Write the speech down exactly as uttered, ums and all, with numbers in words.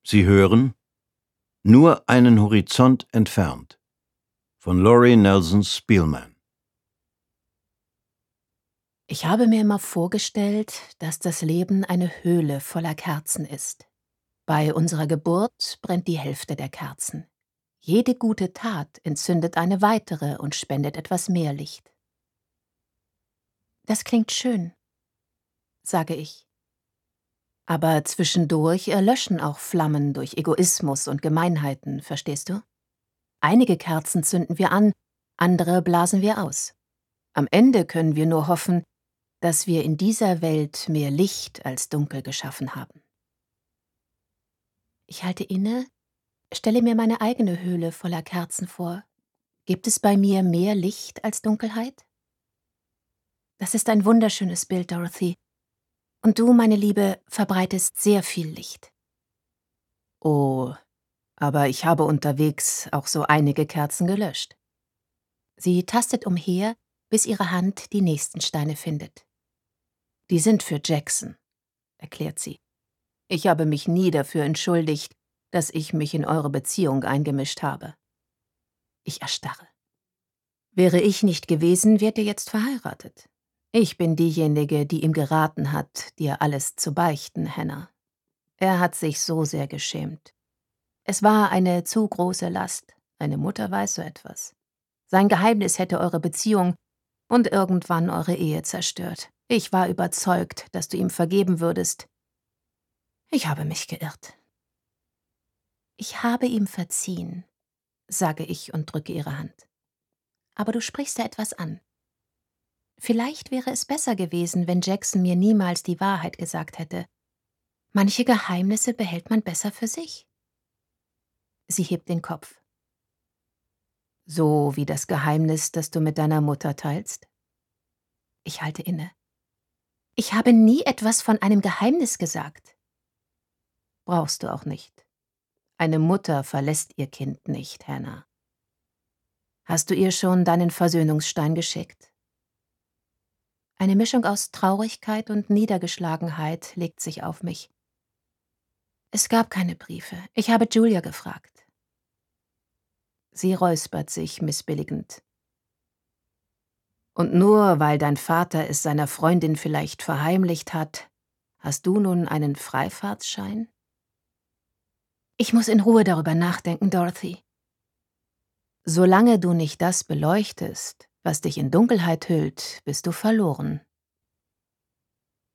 Sie hören Nur einen Horizont entfernt von Laurie Nelson Spielman. Ich habe mir immer vorgestellt, dass das Leben eine Höhle voller Kerzen ist. Bei unserer Geburt brennt die Hälfte der Kerzen. Jede gute Tat entzündet eine weitere und spendet etwas mehr Licht. Das klingt schön, sage ich. Aber zwischendurch erlöschen auch Flammen durch Egoismus und Gemeinheiten, verstehst du? Einige Kerzen zünden wir an, andere blasen wir aus. Am Ende können wir nur hoffen, dass wir in dieser Welt mehr Licht als Dunkel geschaffen haben. Ich halte inne, stelle mir meine eigene Höhle voller Kerzen vor. Gibt es bei mir mehr Licht als Dunkelheit? Das ist ein wunderschönes Bild, Dorothy. Und du, meine Liebe, verbreitest sehr viel Licht. Oh, aber ich habe unterwegs auch so einige Kerzen gelöscht. Sie tastet umher, bis ihre Hand die nächsten Steine findet. Die sind für Jackson, erklärt sie. Ich habe mich nie dafür entschuldigt, dass ich mich in eure Beziehung eingemischt habe. Ich erstarre. Wäre ich nicht gewesen, wärt ihr jetzt verheiratet. Ich bin diejenige, die ihm geraten hat, dir alles zu beichten, Hannah. Er hat sich so sehr geschämt. Es war eine zu große Last. Eine Mutter weiß so etwas. Sein Geheimnis hätte eure Beziehung und irgendwann eure Ehe zerstört. Ich war überzeugt, dass du ihm vergeben würdest. Ich habe mich geirrt. Ich habe ihm verziehen, sage ich und drücke ihre Hand. Aber du sprichst da etwas an. Vielleicht wäre es besser gewesen, wenn Jackson mir niemals die Wahrheit gesagt hätte. Manche Geheimnisse behält man besser für sich. Sie hebt den Kopf. So wie das Geheimnis, das du mit deiner Mutter teilst? Ich halte inne. Ich habe nie etwas von einem Geheimnis gesagt. Brauchst du auch nicht. Eine Mutter verlässt ihr Kind nicht, Hannah. Hast du ihr schon deinen Versöhnungsstein geschickt? Eine Mischung aus Traurigkeit und Niedergeschlagenheit legt sich auf mich. Es gab keine Briefe. Ich habe Julia gefragt. Sie räuspert sich missbilligend. Und nur weil dein Vater es seiner Freundin vielleicht verheimlicht hat, hast du nun einen Freifahrtsschein? Ich muss in Ruhe darüber nachdenken, Dorothy. Solange du nicht das beleuchtest, was dich in Dunkelheit hüllt, bist du verloren,